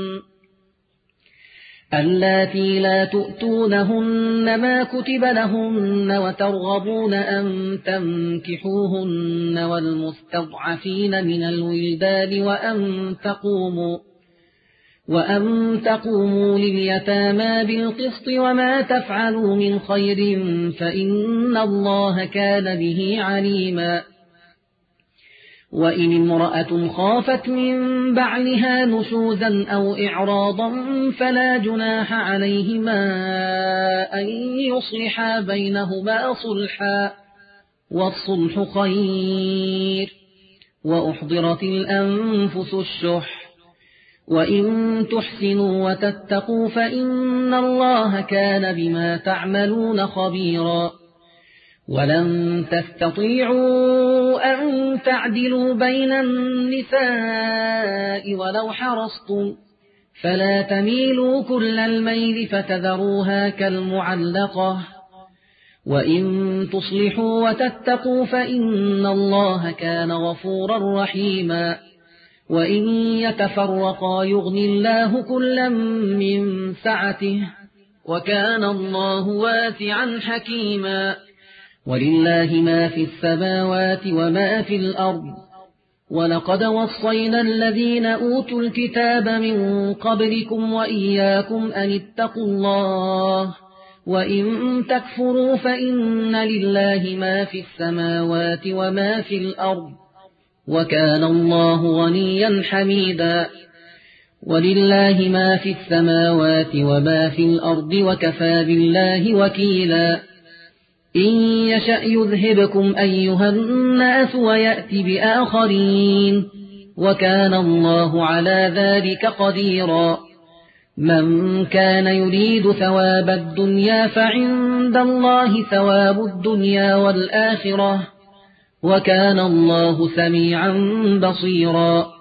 اللاتي لا تؤتونهن ما كتب لهن وترغبون أن تنكحوهن والمستضعفين من الولدان وأن تقوموا وأن تقوموا لليتامى بالقسط وما تفعلوا من خير فإن الله كان به عليما وإن امرأة خافت من بعلها نشوزا أو إعراضا فلا جناح عليهما أن يصلحا بينهما صلحا والصلح خير وأحضرت الأنفس الشح وإن تحسنوا وتتقوا فإن الله كان بما تعملون خبيرا ولن تستطيعوا أن تعدلوا بين النساء ولو حرصتم فلا تميلوا كل الميل فتذروها كالمعلقة وإن تصلحوا وتتقوا فإن الله كان غفورا رحيما وإن يتفرقا يغني الله كلا من سعته وكان الله واسعا حكيما ولله ما في السماوات وما في الأرض ولقد وصينا الذين أوتوا الكتاب من قبلكم وإياكم أن اتقوا الله وإن تكفروا فإن لله ما في السماوات وما في الأرض وكان الله غنيا حميدا ولله ما في السماوات وما في الأرض وكفى بالله وكيلا إن يشأ يذهبكم أيها الناس ويأتي بآخرين وكان الله على ذلك قديرا من كان يريد ثواب الدنيا فعند الله ثواب الدنيا والآخرة وكان الله سميعا بصيرا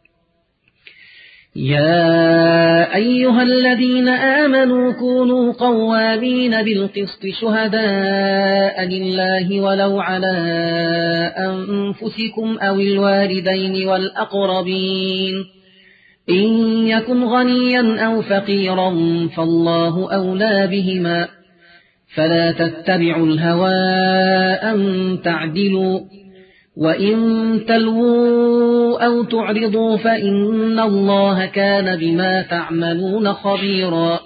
يا أيها الذين آمنوا كونوا قوامين بالقسط شهداء لله ولو على أنفسكم أو الوالدين والأقربين إن يكن غنيا أو فقيرا فالله أولى بهما فلا تتبعوا الهوى أن تعدلوا وإن تلووا أو تعرضوا فإن الله كان بما تعملون خبيرا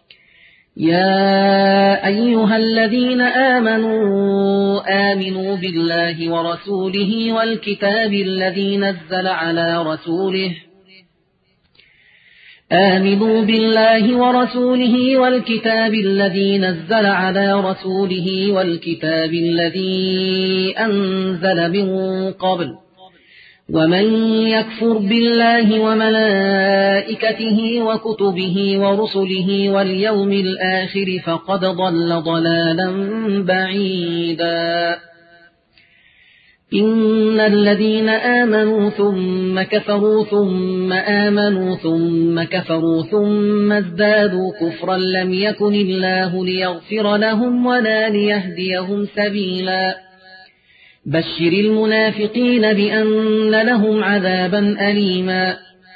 يا أيها الذين آمنوا آمنوا بالله ورسوله والكتاب الذي نزل على رسوله آمنوا بالله ورسوله والكتاب الذي نزل على رسوله والكتاب الذي أنزل من قبل ومن يكفر بالله وملائكته وكتبه ورسله واليوم الآخر فقد ضل ضلالا بعيدا إن الذين آمنوا ثم كفروا ثم آمنوا ثم كفروا ثم ازدادوا كفرا لم يكن الله ليغفر لهم ولا ليهديهم سبيلا بشر المنافقين بأن لهم عذابا أليما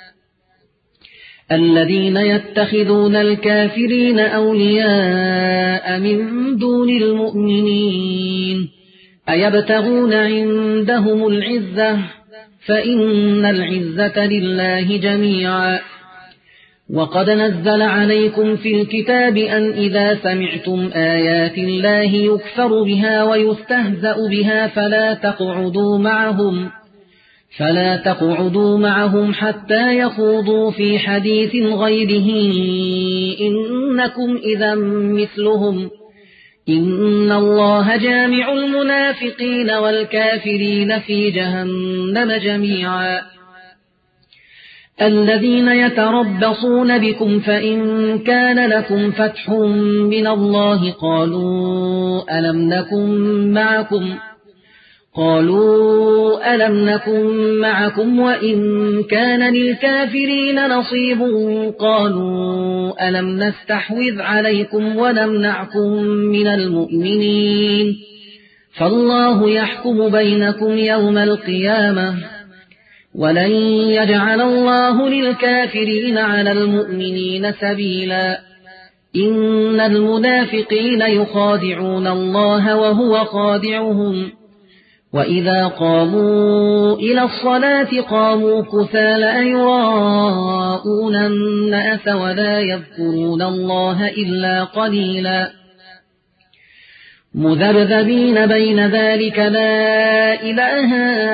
الذين يتخذون الكافرين أولياء من دون المؤمنين أيبتغون عندهم العزة فإن العزة لله جميعا وقد نزل عليكم في الكتاب أن إذا سمعتم آيات الله يكفر بها ويستهزأ بها فلا تقعدوا معهم فلا تقعدوا معهم حتى يخوضوا في حديث غيره إنكم إذا مثلهم إن الله جامع المنافقين والكافرين في جهنم جميعا الذين يتربصون بكم فإن كان لكم فتح من الله قالوا ألم نكن معكم قالوا ألم نكن معكم وإن كان للكافرين نصيب قالوا ألم نستحوذ عليكم ونمنعكم من المؤمنين فالله يحكم بينكم يوم القيامة ولن يجعل الله للكافرين على المؤمنين سبيلا إن المنافقين يخادعون الله وهو خادعهم وإذا قاموا إلى الصلاة قاموا كسالى يراءون الناس ولا يذكرون الله إلا قليلا مذبذبين بين ذلك لا إله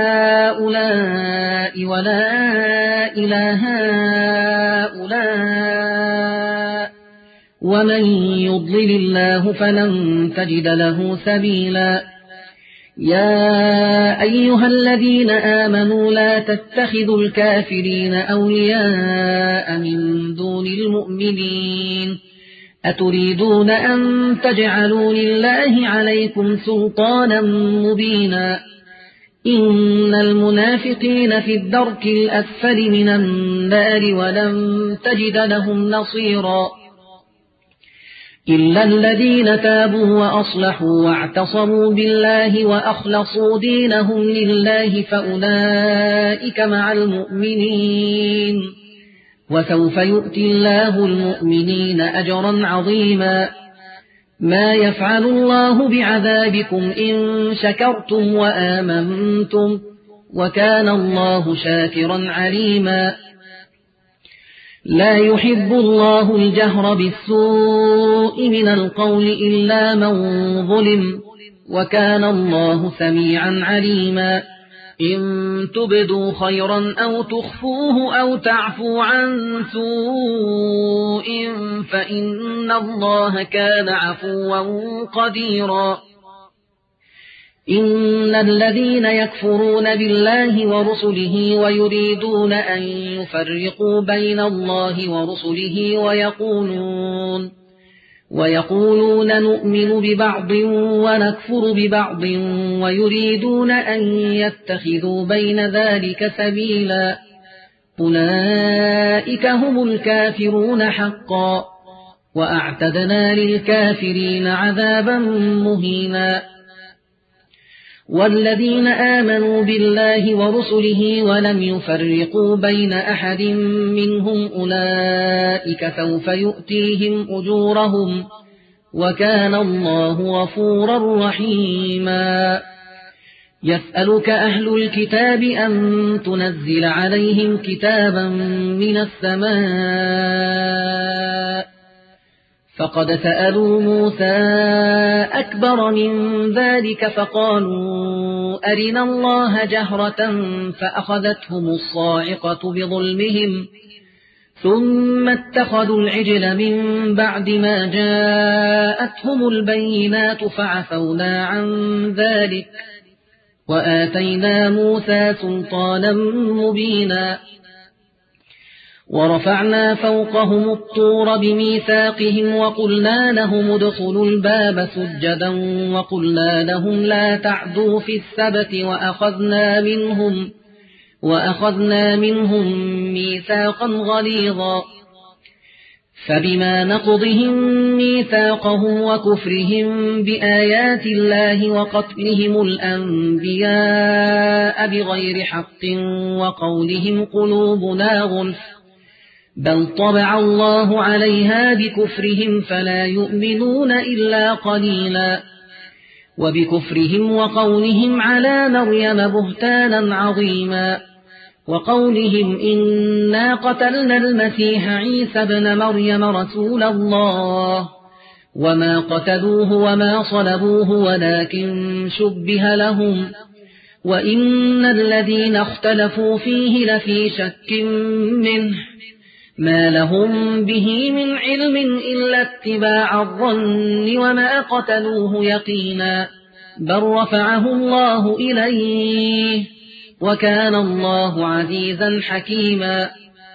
هؤلاء ولا إله هؤلاء ومن يضلل الله فلن تجد له سبيلا يا أيها الذين آمنوا لا تتخذوا الكافرين أولياء من دون المؤمنين أتريدون أن تجعلوا لله عليكم سلطانا مبينا إن المنافقين في الدرك الأسفل من النار ولن تجد لهم نصيرا إلا الذين تابوا وأصلحوا واعتصموا بالله وأخلصوا دينهم لله فأولئك مع المؤمنين وسوف يؤتي الله المؤمنين أجرا عظيما ما يفعل الله بعذابكم إن شكرتم وآمنتم وكان الله شاكرا عليما لا يحب الله الجهر بالسوء من القول إلا من ظلم وكان الله سميعا عليما إن تبدوا خيرا أو تخفوه أو تعفوا عن سوء فإن الله كان عفوا قديرا إن الذين يكفرون بالله ورسله ويريدون أن يفرقوا بين الله ورسله ويقولون ويقولون نؤمن ببعض ونكفر ببعض ويريدون أن يتخذوا بين ذلك سبيلا أولئك هم الكافرون حقا وأعتدنا للكافرين عذابا مهينا والذين آمنوا بالله ورسله ولم يفرقوا بين أحد منهم أولئك سوف يؤتيهم أجورهم وكان الله غفورا رحيما يسألك أهل الكتاب أن تنزل عليهم كتابا من السماء فقد سألوا موسى أكبر من ذلك فقالوا أرنا الله جهرة فأخذتهم الصاعقة بظلمهم ثم اتخذوا العجل من بعد ما جاءتهم البينات فعفونا عن ذلك وآتينا موسى سلطانا مبينا ورفعنا فوقهم الطور بميثاقهم وقلنا لهم ادخلوا الباب سجدا وقلنا لهم لا تعدوا في السبت وأخذنا منهم وأخذنا منهم ميثاقا غليظا فبما نقضهم ميثاقهم وكفرهم بآيات الله وقتلهم الأنبياء بغير حق وقولهم قلوبنا غلف بل طبع الله عليها بكفرهم فلا يؤمنون إلا قليلا وبكفرهم وقولهم على مريم بهتانا عظيما وقولهم إنا قتلنا المسيح عيسى ابن مريم رسول الله وما قتلوه وما صلبوه ولكن شبه لهم وإن الذين اختلفوا فيه لفي شك منه ما لهم به من علم إلا اتباع الظن وما قتلوه يقينا بل رفعه الله إليه وكان الله عزيزا حكيما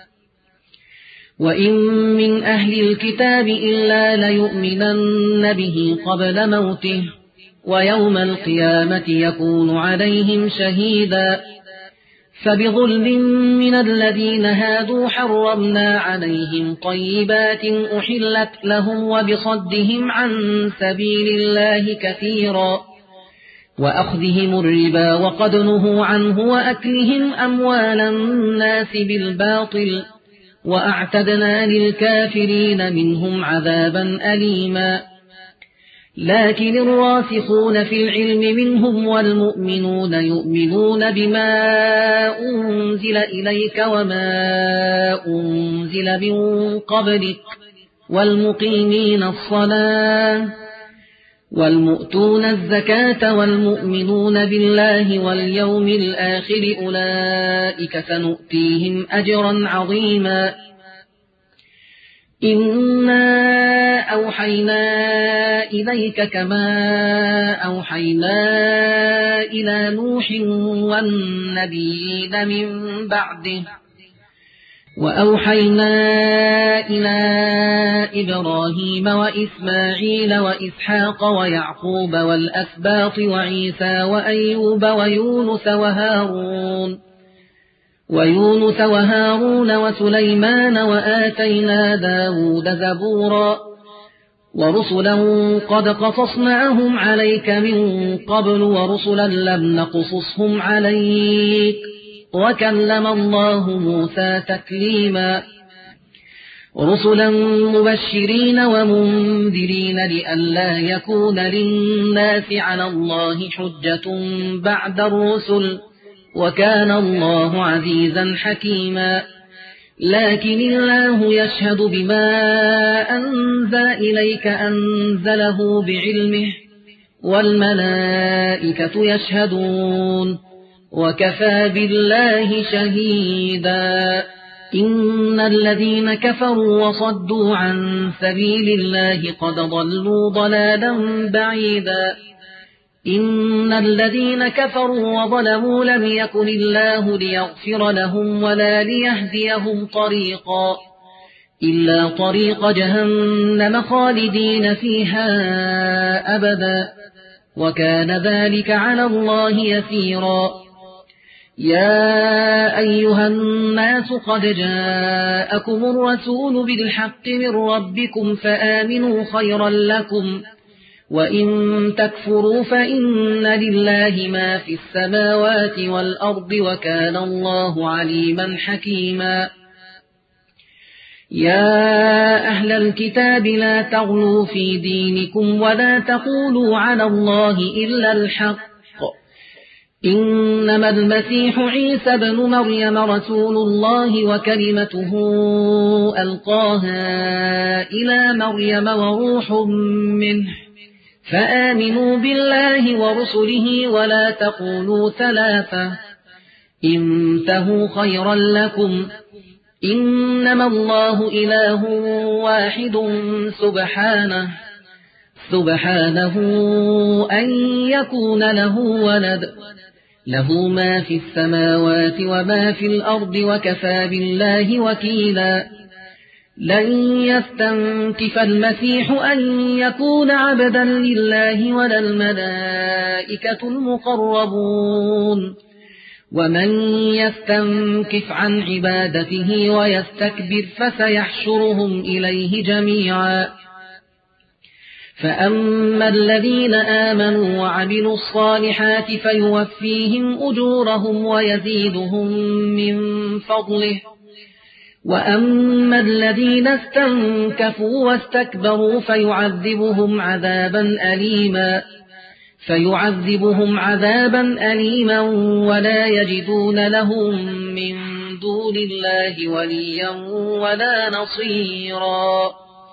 وإن من أهل الكتاب إلا ليؤمنن به قبل موته ويوم القيامة يكون عليهم شهيدا فبظلم من الذين هادوا حرمنا عليهم طيبات أحلت لهم وبصدهم عن سبيل الله كثيرا وأخذهم الربا وقد نهوا عنه وأكلهم أموال الناس بالباطل وأعتدنا للكافرين منهم عذابا أليما لكن الراسخون في العلم منهم والمؤمنون يؤمنون بما أنزل إليك وما أنزل من قبلك والمقيمين الصلاة والمؤتون الزكاة والمؤمنون بالله واليوم الآخر أولئك سنؤتيهم أجرا عظيما إنا أوحينا إليك كما أوحينا إلى نوح والنبيين من بعده وأوحينا إلى إبراهيم وإسماعيل وإسحاق ويعقوب والأسباط وعيسى وأيوب ويونس وهارون ويونس وهارون وسليمان وآتينا داود زبورا ورسلا قد قصصناهم عليك من قبل ورسلا لم نقصصهم عليك وكلم الله موسى تكليما رسلا مبشرين ومنذرين لئلا يكون للناس على الله حجة بعد الرسل وكان الله عزيزا حكيما لكن الله يشهد بما أنزل إليك أنزله بعلمه والملائكة يشهدون وكفى بالله شهيدا إن الذين كفروا وصدوا عن سبيل الله قد ضلوا ضلالا بعيدا إن الذين كفروا وظلموا لم يكن الله ليغفر لهم ولا ليهديهم طريقا إلا طريق جهنم خالدين فيها أبدا وكان ذلك على الله يسيرا يا أيها الناس قد جاءكم الرسول بالحق من ربكم فآمنوا خيرا لكم وإن تكفروا فإن لله ما في السماوات والأرض وكان الله عليما حكيما يا أهل الكتاب لا تغلوا في دينكم ولا تقولوا على الله إلا الحق إنما المسيح عيسى ابن مريم رسول الله وكلمته ألقاها إلى مريم وروح منه فآمنوا بالله ورسله ولا تقولوا ثلاثة انتهوا خيرا لكم إنما الله إله واحد سبحانه سبحانه أن يكون له ولد له ما في السماوات وما في الأرض وكفى بالله وكيلا لن يستنكف المسيح أن يكون عبدا لله ولا الملائكة المقربون ومن يستنكف عن عبادته ويستكبر فسيحشرهم إليه جميعا فأما الذين آمنوا وعملوا الصالحات فيوفيهم أجورهم ويزيدهم من فضله وأما الذين استنكفوا واستكبروا فيعذبهم عذابا أليما فيعذبهم عذابا أليما ولا يجدون لهم من دون الله وليا ولا نصيرا.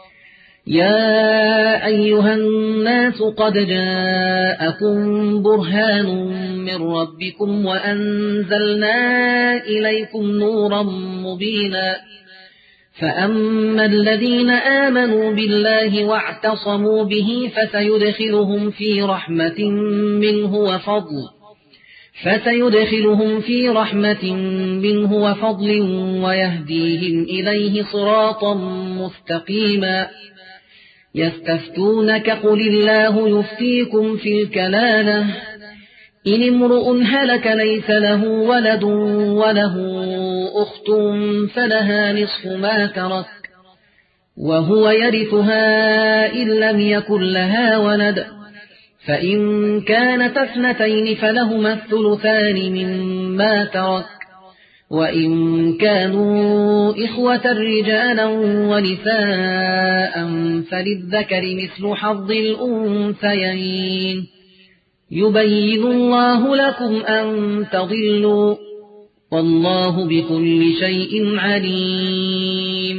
يا أيها الناس قد جاءكم برهان من ربكم وأنزلنا إليكم نورا مبينا. فأما الذين آمنوا بالله واعتصموا به فسيدخلهم في رحمة منه وفضل فسيدخلهم في رحمة منه وفضل ويهديهم إليه صراطا مستقيما. يستفتونك قل الله يفتيكم في الكلالة إن امرؤ هلك ليس له ولد وله أخت فلها نصف ما ترك وهو يرثها إن لم يكن لها ولد، فإن كانت اثنتين فلهما الثلثان مما ترك، وإن كانوا إخوة رجالا ونساء فللذكر مثل حظ الأنثيين. يبين الله لكم أن تضلوا والله بكل شيء عليم.